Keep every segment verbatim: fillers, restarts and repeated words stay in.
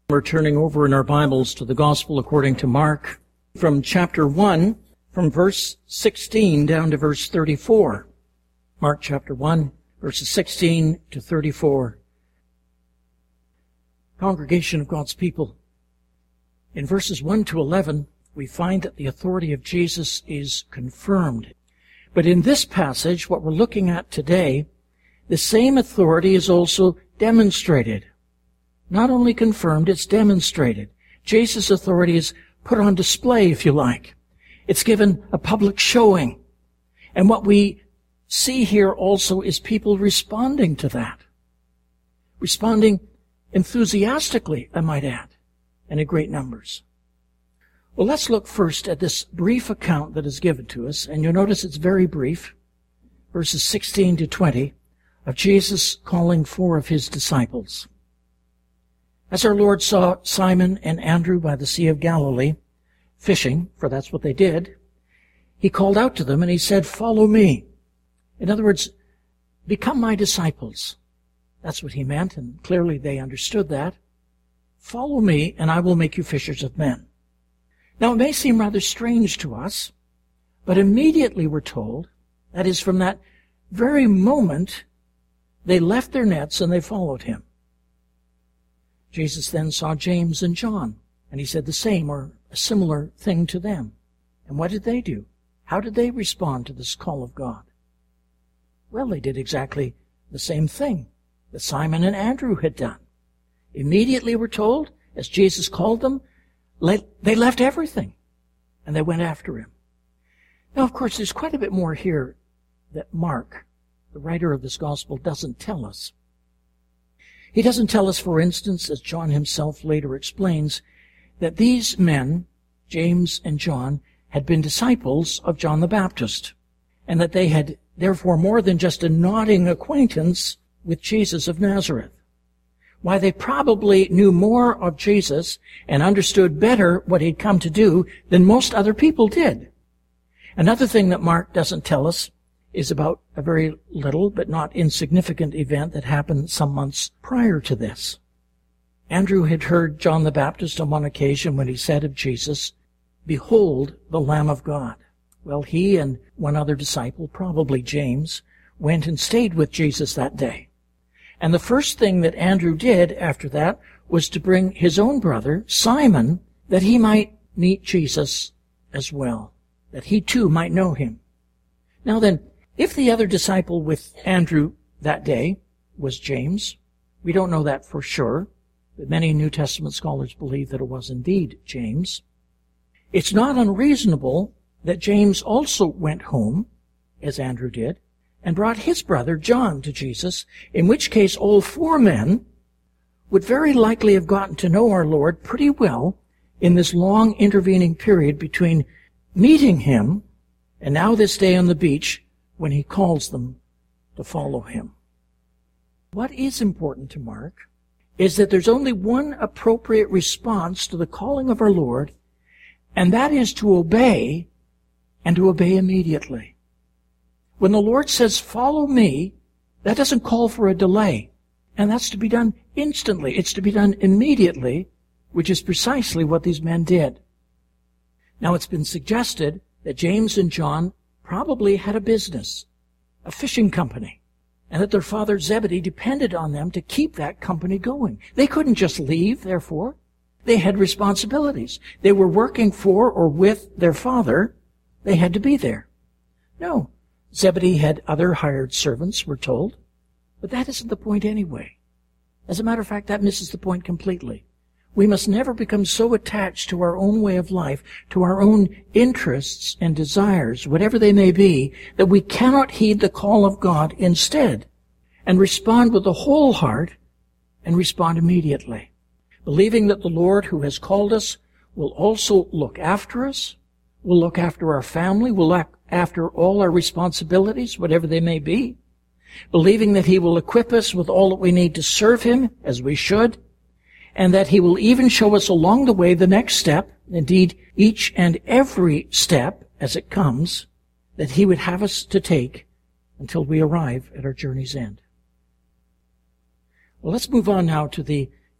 We're turning over in our Bibles to the Gospel according to Mark, from chapter one, from verse sixteen down to verse thirty-four. Mark chapter one, verses sixteen to thirty-four. Congregation of God's people, in verses one to eleven, we find that the authority of Jesus is confirmed. But in this passage, what we're looking at today, the same authority is also demonstrated. Not only confirmed, it's demonstrated. Jesus' authority is put on display, if you like. It's given a public showing. And what we see here also is people responding to that. Responding enthusiastically, I might add, and in great numbers. Well, let's look first at this brief account that is given to us, and you'll notice it's very brief, verses sixteen to twenty, of Jesus calling four of his disciples. As our Lord saw Simon and Andrew by the Sea of Galilee, fishing, for that's what they did, he called out to them and he said, "Follow me." In other words, become my disciples. That's what he meant, and clearly they understood that. Follow me, and I will make you fishers of men. Now, it may seem rather strange to us, but immediately we're told, that is, from that very moment, they left their nets and they followed him. Jesus then saw James and John, and he said the same or a similar thing to them. And what did they do? How did they respond to this call of God? Well, they did exactly the same thing that Simon and Andrew had done. Immediately, we're told, as Jesus called them, they left everything, and they went after him. Now, of course, there's quite a bit more here that Mark, the writer of this gospel, doesn't tell us. He doesn't tell us, for instance, as John himself later explains, that these men, James and John, had been disciples of John the Baptist, and that they had therefore more than just a nodding acquaintance with Jesus of Nazareth. Why, they probably knew more of Jesus and understood better what he'd come to do than most other people did. Another thing that Mark doesn't tell us is about a very little but not insignificant event that happened some months prior to this. Andrew had heard John the Baptist on one occasion when he said of Jesus, "Behold the Lamb of God." Well, he and one other disciple, probably James, went and stayed with Jesus that day. And the first thing that Andrew did after that was to bring his own brother, Simon, that he might meet Jesus as well, that he too might know him. Now then, if the other disciple with Andrew that day was James, we don't know that for sure, but many New Testament scholars believe that it was indeed James. It's not unreasonable that James also went home, as Andrew did, and brought his brother John to Jesus, in which case all four men would very likely have gotten to know our Lord pretty well in this long intervening period between meeting him and now this day on the beach when he calls them to follow him. What is important to Mark is that there's only one appropriate response to the calling of our Lord, and that is to obey, and to obey immediately. When the Lord says, "Follow me," that doesn't call for a delay, and that's to be done instantly. It's to be done immediately, which is precisely what these men did. Now, it's been suggested that James and John probably had a business, a fishing company, and that their father Zebedee depended on them to keep that company going. They couldn't just leave, therefore. They had responsibilities. They were working for or with their father. They had to be there. No, Zebedee had other hired servants, we're told, but that isn't the point anyway. As a matter of fact, that misses the point completely. We must never become so attached to our own way of life, to our own interests and desires, whatever they may be, that we cannot heed the call of God instead and respond with the whole heart and respond immediately, believing that the Lord who has called us will also look after us, will look after our family, will look after all our responsibilities, whatever they may be, believing that he will equip us with all that we need to serve him as we should, and that he will even show us along the way the next step, indeed each and every step as it comes, that he would have us to take until we arrive at our journey's end. Well, let's move on now to the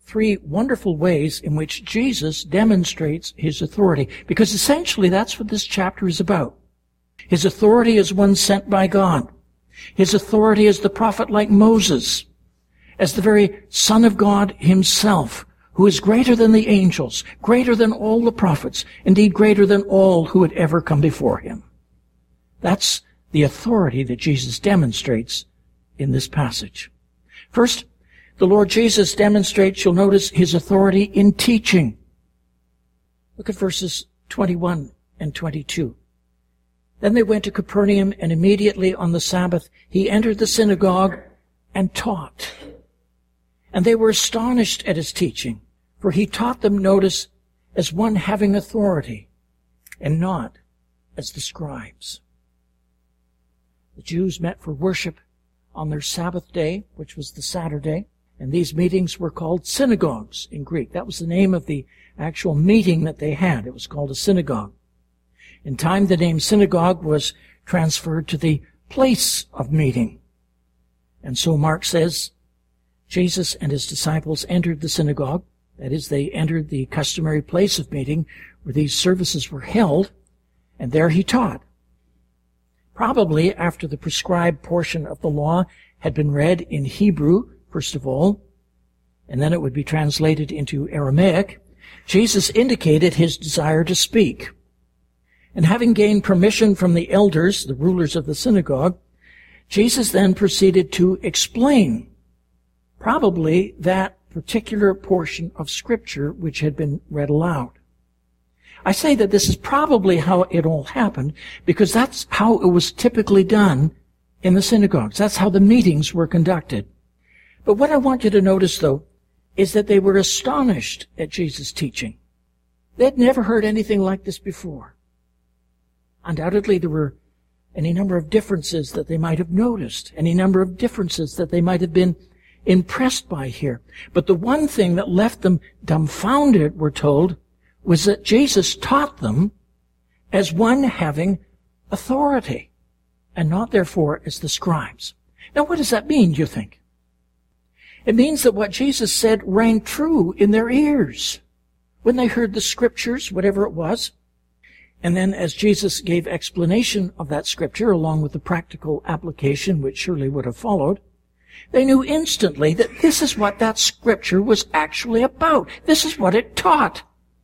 three wonderful ways in which Jesus demonstrates his authority, because essentially that's what this chapter is about. His authority as one sent by God. His authority as the prophet like Moses, as the very Son of God himself, who is greater than the angels, greater than all the prophets, indeed greater than all who had ever come before him. That's the authority that Jesus demonstrates in this passage. First, the Lord Jesus demonstrates, you'll notice, his authority in teaching. Look at verses twenty-one and twenty-two. Then they went to Capernaum, and immediately on the Sabbath he entered the synagogue and taught. And they were astonished at his teaching, for he taught them, notice, as one having authority, and not as the scribes. The Jews met for worship on their Sabbath day, which was the Saturday, and these meetings were called synagogues in Greek. That was the name of the actual meeting that they had. It was called a synagogue. In time, the name synagogue was transferred to the place of meeting. And so Mark says, Jesus and his disciples entered the synagogue. That is, they entered the customary place of meeting where these services were held, and there he taught. Probably after the prescribed portion of the law had been read in Hebrew, first of all, and then it would be translated into Aramaic, Jesus indicated his desire to speak. And having gained permission from the elders, the rulers of the synagogue, Jesus then proceeded to explain probably that particular portion of Scripture which had been read aloud. I say that this is probably how it all happened because that's how it was typically done in the synagogues. That's how the meetings were conducted. But what I want you to notice, though, is that they were astonished at Jesus' teaching. They'd never heard anything like this before. Undoubtedly, there were any number of differences that they might have noticed, any number of differences that they might have been impressed by here. But the one thing that left them dumbfounded, we're told, was that Jesus taught them as one having authority, and not therefore as the scribes. Now, what does that mean, do you think? It means that what Jesus said rang true in their ears when they heard the Scriptures, whatever it was. And then as Jesus gave explanation of that Scripture, along with the practical application which surely would have followed, they knew instantly that this is what that Scripture was actually about. This is what it taught.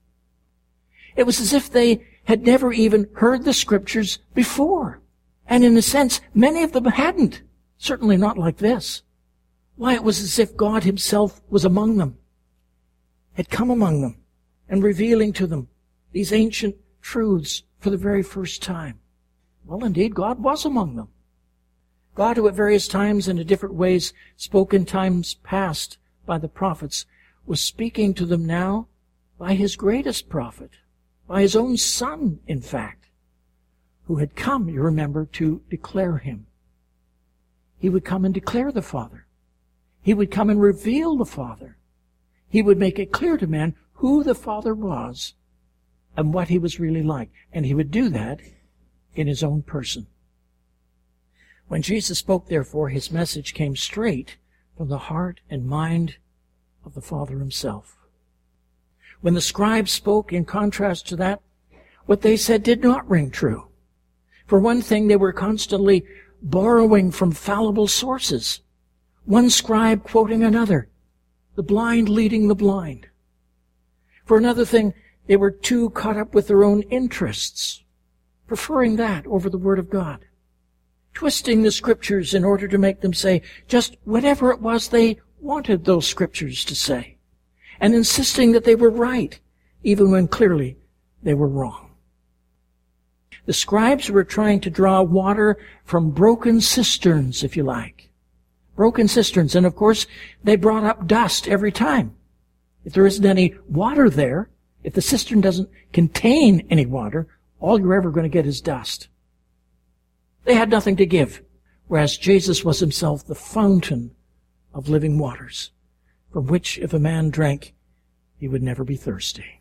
It was as if they had never even heard the Scriptures before. And in a sense, many of them hadn't. Certainly not like this. Why, it was as if God himself was among them, had come among them, and revealing to them these ancient truths for the very first time. Well, indeed, God was among them. God, who at various times and in different ways spoke in times past by the prophets, was speaking to them now by his greatest prophet, by his own Son, in fact, who had come, you remember, to declare him. He would come and declare the Father. He would come and reveal the Father. He would make it clear to men who the Father was and what he was really like. And he would do that in his own person. When Jesus spoke, therefore, his message came straight from the heart and mind of the Father himself. When the scribes spoke, in contrast to that, what they said did not ring true. For one thing, they were constantly borrowing from fallible sources. One scribe quoting another, the blind leading the blind. For another thing, they were too caught up with their own interests, preferring that over the Word of God, twisting the Scriptures in order to make them say just whatever it was they wanted those Scriptures to say, and insisting that they were right, even when clearly they were wrong. The scribes were trying to draw water from broken cisterns, if you like. Broken cisterns, and of course, they brought up dust every time. If there isn't any water there, if the cistern doesn't contain any water, all you're ever going to get is dust. They had nothing to give, whereas Jesus was himself the fountain of living waters, from which if a man drank, he would never be thirsty.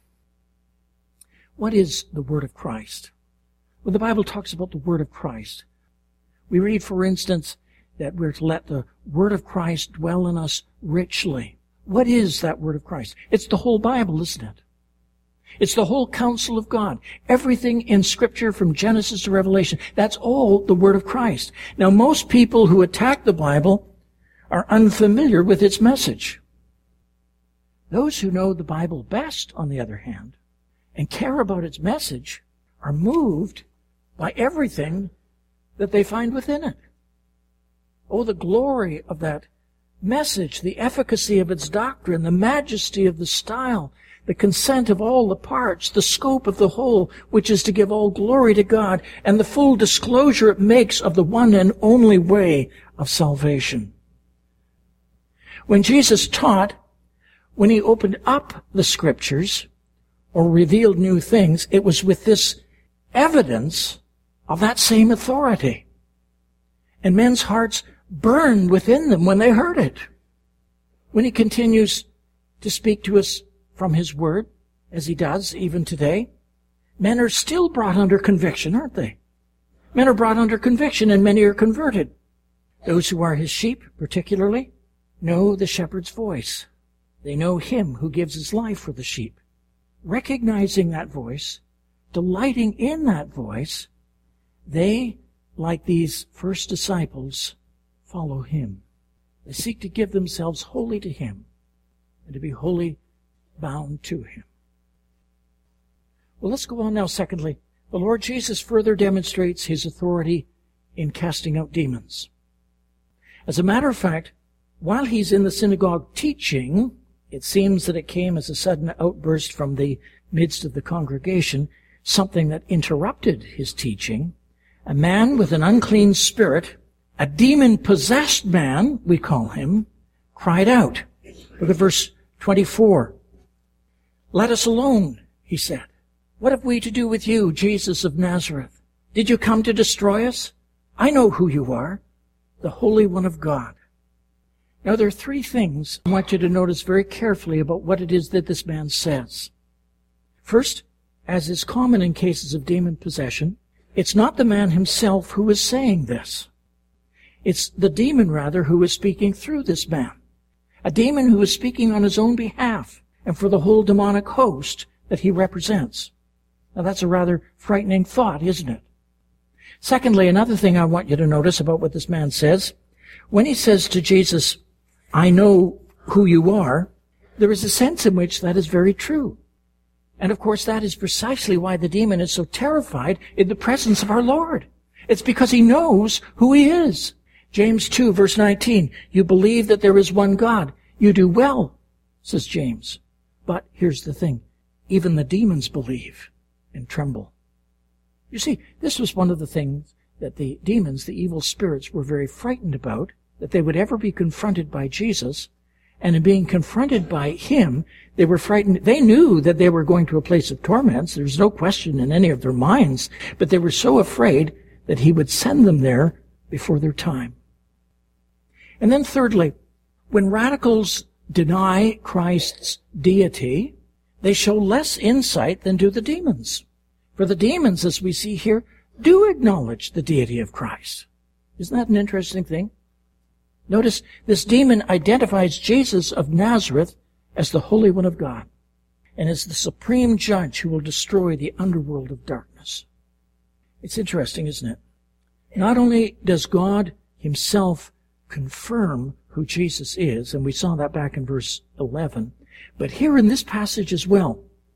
What is the Word of Christ? When the Bible talks about the Word of Christ, we read, for instance, that we're to let the Word of Christ dwell in us richly. What is that word of Christ? It's the whole Bible, isn't it? It's the whole counsel of God. Everything in Scripture from Genesis to Revelation, that's all the word of Christ. Now, most people who attack the Bible are unfamiliar with its message. Those who know the Bible best, on the other hand, and care about its message, are moved by everything that they find within it. Oh, the glory of that message, the efficacy of its doctrine, the majesty of the style, the consent of all the parts, the scope of the whole, which is to give all glory to God, and the full disclosure it makes of the one and only way of salvation. When Jesus taught, when he opened up the Scriptures or revealed new things, it was with this evidence of that same authority. And men's hearts burned within them when they heard it. When he continues to speak to us from his word, as he does even today, men are still brought under conviction, aren't they? Men are brought under conviction, and many are converted. Those who are his sheep, particularly, know the shepherd's voice. They know him who gives his life for the sheep. Recognizing that voice, delighting in that voice, they, like these first disciples, follow him. They seek to give themselves wholly to him and to be wholly bound to him. Well, let's go on now. Secondly, the Lord Jesus further demonstrates his authority in casting out demons. As a matter of fact, while he's in the synagogue teaching, it seems that it came as a sudden outburst from the midst of the congregation, something that interrupted his teaching. A man with an unclean spirit, a demon-possessed man, we call him, cried out. Look at verse twenty-four. "Let us alone," he said. "What have we to do with you, Jesus of Nazareth? Did you come to destroy us? I know who you are, the Holy One of God." Now, there are three things I want you to notice very carefully about what it is that this man says. First, as is common in cases of demon possession, it's not the man himself who is saying this. It's the demon, rather, who is speaking through this man. A demon who is speaking on his own behalf and for the whole demonic host that he represents. Now, that's a rather frightening thought, isn't it? Secondly, another thing I want you to notice about what this man says, when he says to Jesus, "I know who you are," there is a sense in which that is very true. And of course, that is precisely why the demon is so terrified in the presence of our Lord. It's because he knows who he is. James two, verse nineteen, "You believe that there is one God. You do well," says James. But here's the thing. Even the demons believe and tremble. You see, this was one of the things that the demons, the evil spirits, were very frightened about, that they would ever be confronted by Jesus. And in being confronted by him, they were frightened. They knew that they were going to a place of torments. There's no question in any of their minds. But they were so afraid that he would send them there before their time. And then thirdly, when radicals deny Christ's deity, they show less insight than do the demons. For the demons, as we see here, do acknowledge the deity of Christ. Isn't that an interesting thing? Notice this demon identifies Jesus of Nazareth as the Holy One of God and as the supreme judge who will destroy the underworld of darkness. It's interesting, isn't it? Not only does God himself confirm who Jesus is, and we saw that back in verse eleven, but here in this passage as well,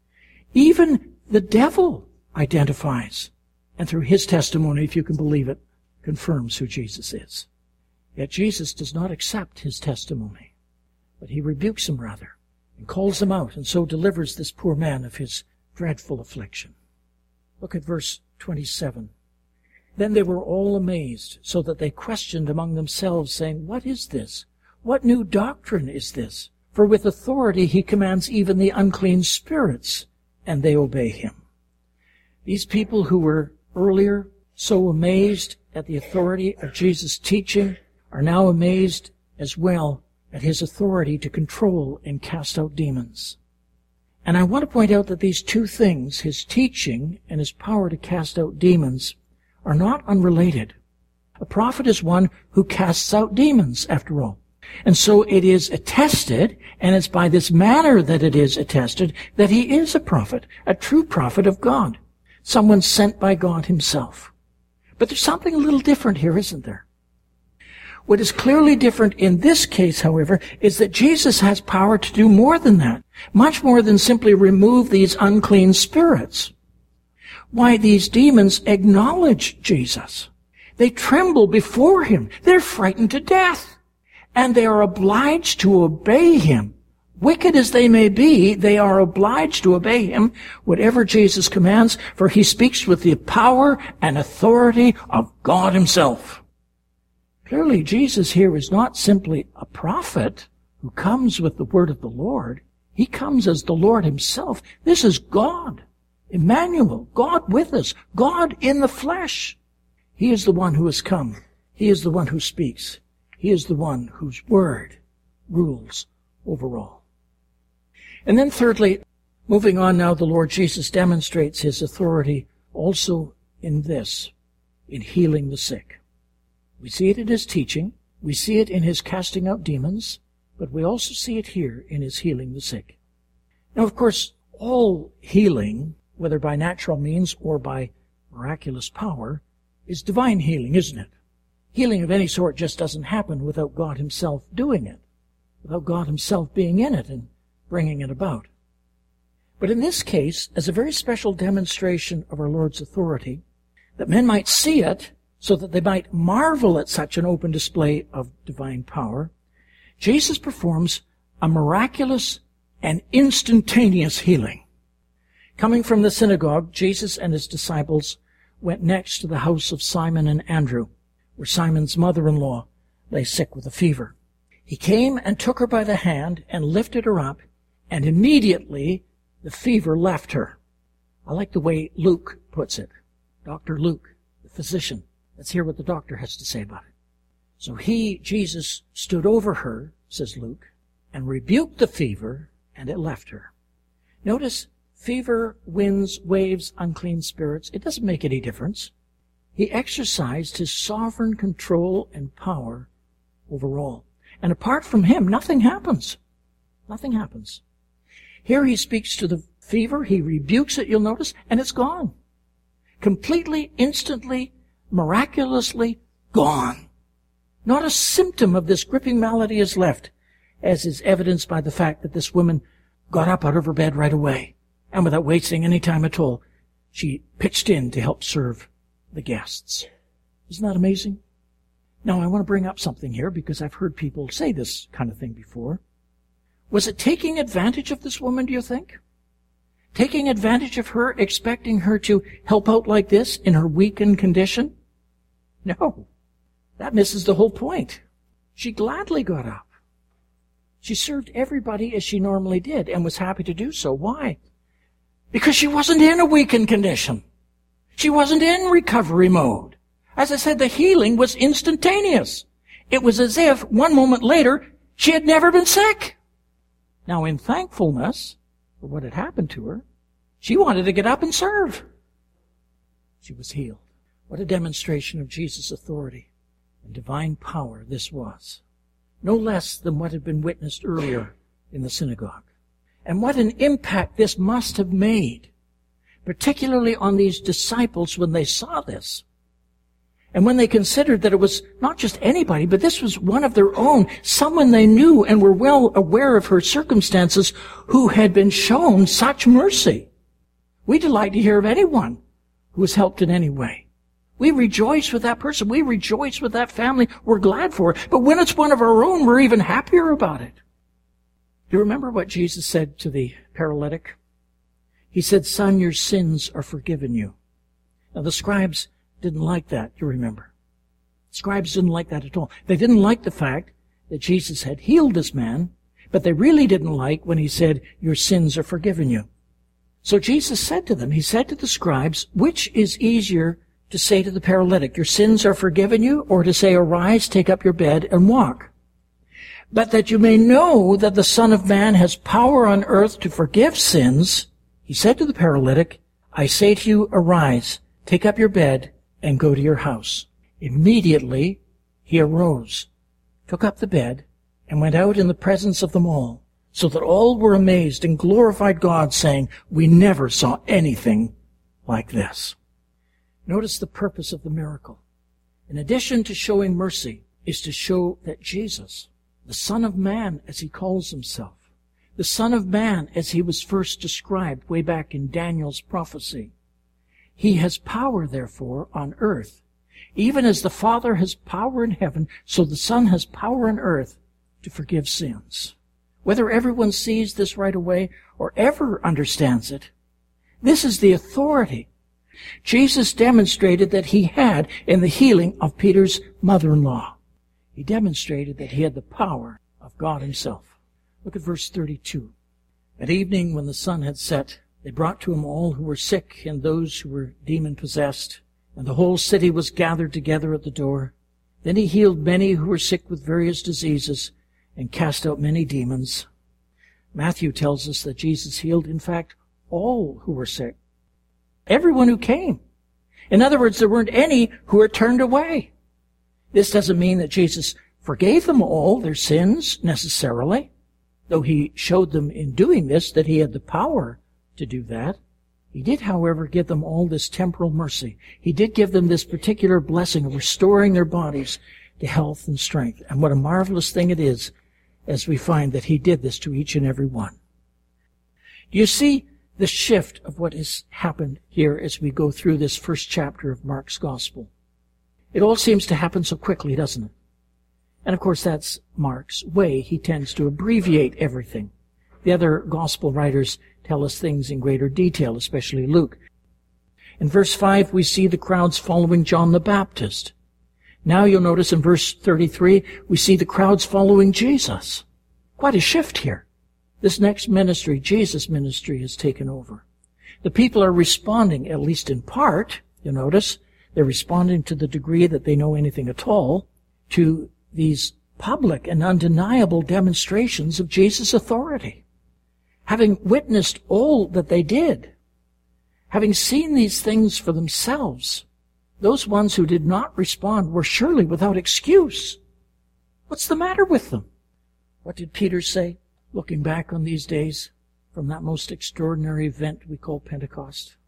even the devil identifies, and through his testimony, if you can believe it, confirms who Jesus is. Yet Jesus does not accept his testimony, but he rebukes him rather, and calls him out, and so delivers this poor man of his dreadful affliction. Look at verse twenty-seven. "Then they were all amazed, so that they questioned among themselves, saying, 'What is this? What new doctrine is this? For with authority he commands even the unclean spirits, and they obey him.'" These people who were earlier so amazed at the authority of Jesus' teaching are now amazed as well at his authority to control and cast out demons. And I want to point out that these two things, his teaching and his power to cast out demons, are not unrelated. A prophet is one who casts out demons, after all. And so it is attested, and it's by this manner that it is attested, that he is a prophet, a true prophet of God, someone sent by God himself. But there's something a little different here, isn't there? What is clearly different in this case, however, is that Jesus has power to do more than that, much more than simply remove these unclean spirits. Why, these demons acknowledge Jesus. They tremble before him. They're frightened to death. And they are obliged to obey him. Wicked as they may be, they are obliged to obey him, whatever Jesus commands, for he speaks with the power and authority of God himself. Clearly, Jesus here is not simply a prophet who comes with the word of the Lord. He comes as the Lord himself. This is God, Emmanuel, God with us, God in the flesh. He is the one who has come. He is the one who speaks. He is the one whose word rules over all. And then thirdly, moving on now, the Lord Jesus demonstrates his authority also in this, in healing the sick. We see it in his teaching, we see it in his casting out demons, but we also see it here in his healing the sick. Now, of course, all healing, whether by natural means or by miraculous power, is divine healing, isn't it? Healing of any sort just doesn't happen without God himself doing it, without God himself being in it and bringing it about. But in this case, as a very special demonstration of our Lord's authority, that men might see it so that they might marvel at such an open display of divine power, Jesus performs a miraculous and instantaneous healing. Coming from the synagogue, Jesus and his disciples went next to the house of Simon and Andrew, where Simon's mother-in-law lay sick with a fever. He came and took her by the hand and lifted her up, and immediately the fever left her. I like the way Luke puts it. Doctor Luke, the physician. Let's hear what the doctor has to say about it. So he, Jesus, stood over her, says Luke, and rebuked the fever, and it left her. Notice, fever, winds, waves, unclean spirits, it doesn't make any difference. He exercised his sovereign control and power over all. And apart from him, nothing happens. Nothing happens. Here he speaks to the fever, he rebukes it, you'll notice, and it's gone. Completely, instantly, miraculously gone. Not a symptom of this gripping malady is left, as is evidenced by the fact that this woman got up out of her bed right away, and without wasting any time at all, she pitched in to help serve the guests. Isn't that amazing? Now, I want to bring up something here because I've heard people say this kind of thing before. Was it taking advantage of this woman, do you think? Taking advantage of her, expecting her to help out like this in her weakened condition? No. That misses the whole point. She gladly got up. She served everybody as she normally did and was happy to do so. Why? Because she wasn't in a weakened condition. She wasn't in recovery mode. As I said, the healing was instantaneous. It was as if one moment later she had never been sick. Now, in thankfulness for what had happened to her, she wanted to get up and serve. She was healed. What a demonstration of Jesus' authority and divine power this was. No less than what had been witnessed earlier in the synagogue. And what an impact this must have made, particularly on these disciples when they saw this. And when they considered that it was not just anybody, but this was one of their own, someone they knew and were well aware of her circumstances, who had been shown such mercy. We delight to hear of anyone who was helped in any way. We rejoice with that person. We rejoice with that family. We're glad for it. But when it's one of our own, we're even happier about it. Do you remember what Jesus said to the paralytic? He said, "Son, your sins are forgiven you." Now the scribes didn't like that, you remember. Scribes didn't like that at all. They didn't like the fact that Jesus had healed this man, but they really didn't like when he said, "Your sins are forgiven you." So Jesus said to them, he said to the scribes, which is easier to say to the paralytic, "Your sins are forgiven you," or to say, "Arise, take up your bed and walk"? But that you may know that the Son of Man has power on earth to forgive sins, he said to the paralytic, "I say to you, arise, take up your bed, and go to your house." Immediately he arose, took up the bed, and went out in the presence of them all, so that all were amazed and glorified God, saying, "We never saw anything like this." Notice the purpose of the miracle. In addition to showing mercy, is to show that Jesus, the Son of Man, as he calls himself, the Son of Man, as he was first described way back in Daniel's prophecy, he has power, therefore, on earth. Even as the Father has power in heaven, so the Son has power on earth to forgive sins. Whether everyone sees this right away or ever understands it, this is the authority Jesus demonstrated that he had in the healing of Peter's mother-in-law. He demonstrated that he had the power of God himself. Look at verse thirty-two. At evening, when the sun had set, they brought to him all who were sick and those who were demon-possessed, and the whole city was gathered together at the door. Then he healed many who were sick with various diseases and cast out many demons. Matthew tells us that Jesus healed, in fact, all who were sick. Everyone who came. In other words, there weren't any who were turned away. This doesn't mean that Jesus forgave them all their sins necessarily, though he showed them in doing this that he had the power to do that. He did, however, give them all this temporal mercy. He did give them this particular blessing of restoring their bodies to health and strength. And what a marvelous thing it is as we find that he did this to each and every one. Do you see the shift of what has happened here as we go through this first chapter of Mark's Gospel? It all seems to happen so quickly, doesn't it? And of course, that's Mark's way. He tends to abbreviate everything. The other Gospel writers tell us things in greater detail, especially Luke. In verse five, we see the crowds following John the Baptist. Now you'll notice in verse thirty-three, we see the crowds following Jesus. Quite a shift here. This next ministry, Jesus' ministry, has taken over. The people are responding, at least in part, you'll notice. They're responding to the degree that they know anything at all to these public and undeniable demonstrations of Jesus' authority. Having witnessed all that they did, having seen these things for themselves, those ones who did not respond were surely without excuse. What's the matter with them? What did Peter say, looking back on these days from that most extraordinary event we call Pentecost?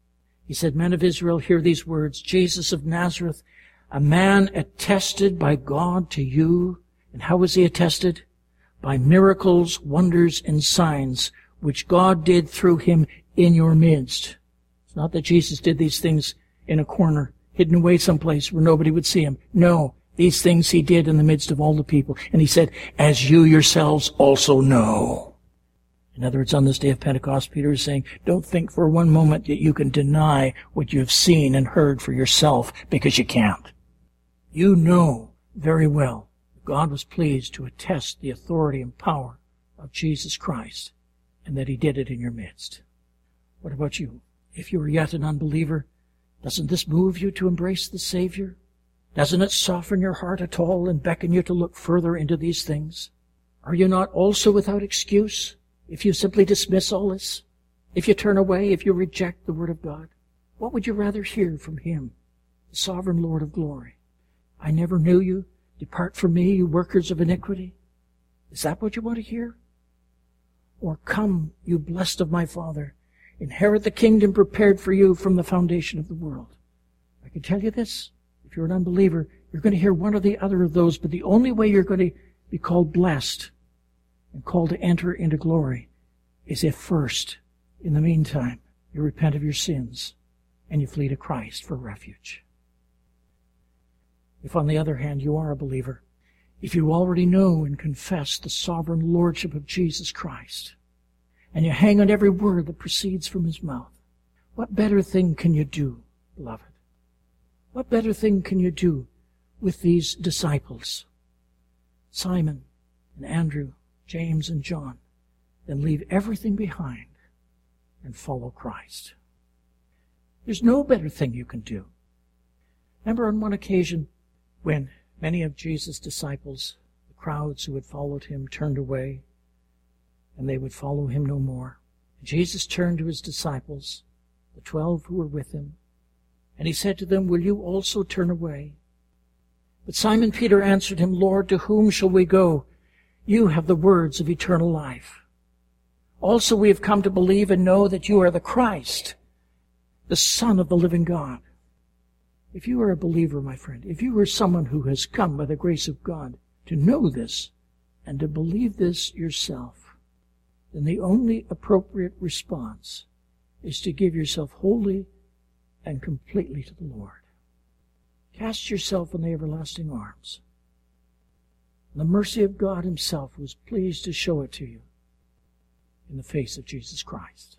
He said, "Men of Israel, hear these words. Jesus of Nazareth, a man attested by God to you." And how was he attested? By miracles, wonders, and signs, which God did through him in your midst. It's not that Jesus did these things in a corner, hidden away someplace where nobody would see him. No, these things he did in the midst of all the people. And he said, "As you yourselves also know." In other words, on this day of Pentecost, Peter is saying, don't think for one moment that you can deny what you have seen and heard for yourself, because you can't. You know very well God was pleased to attest the authority and power of Jesus Christ, and that he did it in your midst. What about you? If you are yet an unbeliever, doesn't this move you to embrace the Savior? Doesn't it soften your heart at all and beckon you to look further into these things? Are you not also without excuse if you simply dismiss all this? If you turn away, if you reject the Word of God? What would you rather hear from him, the sovereign Lord of glory? "I never knew you. Depart from me, you workers of iniquity." Is that what you want to hear? Or, "Come, you blessed of my Father, inherit the kingdom prepared for you from the foundation of the world." I can tell you this, if you're an unbeliever, you're going to hear one or the other of those, but the only way you're going to be called blessed and called to enter into glory is if first, in the meantime, you repent of your sins and you flee to Christ for refuge. If, on the other hand, you are a believer, if you already know and confess the sovereign lordship of Jesus Christ, and you hang on every word that proceeds from his mouth, what better thing can you do, beloved? What better thing can you do with these disciples, Simon and Andrew, James and John, than leave everything behind and follow Christ? There's no better thing you can do. Remember on one occasion when many of Jesus' disciples, the crowds who had followed him, turned away, and they would follow him no more. Jesus turned to his disciples, the twelve who were with him, and he said to them, "Will you also turn away?" But Simon Peter answered him, "Lord, to whom shall we go? You have the words of eternal life. Also, we have come to believe and know that you are the Christ, the Son of the living God. If you are a believer, my friend, if you are someone who has come by the grace of God to know this and to believe this yourself, then the only appropriate response is to give yourself wholly and completely to the Lord. Cast yourself in the everlasting arms. The mercy of God himself was pleased to show it to you in the face of Jesus Christ.